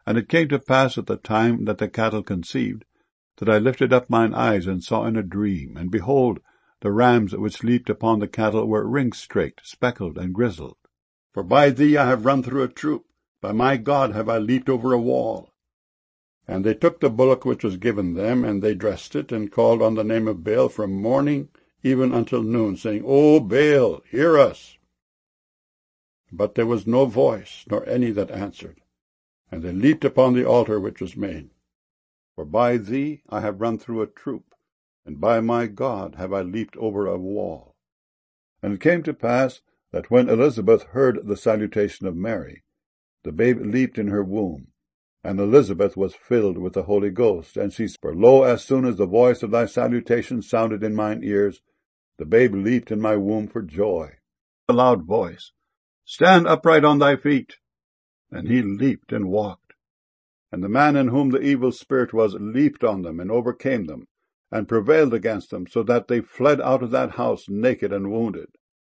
And it came to pass at the time that the cattle conceived, that I lifted up mine eyes and saw in a dream, and behold, the rams which leaped upon the cattle were ring-straked, speckled, and grizzled. For by thee I have run through a troop, by my God have I leaped over a wall. And they took the bullock which was given them, and they dressed it, and called on the name of Baal from morning even until noon, saying, O Baal, hear us. But there was no voice, nor any that answered. And they leaped upon the altar which was made. For by thee I have run through a troop, and by my God have I leaped over a wall. And it came to pass that when Elizabeth heard the salutation of Mary, the babe leaped in her womb, and Elizabeth was filled with the Holy Ghost. And she said, For lo, as soon as the voice of thy salutation sounded in mine ears, the babe leaped in my womb for joy. A loud voice, Stand upright on thy feet. And he leaped and walked. And the man in whom the evil spirit was leaped on them and overcame them, and prevailed against them, so that they fled out of that house naked and wounded.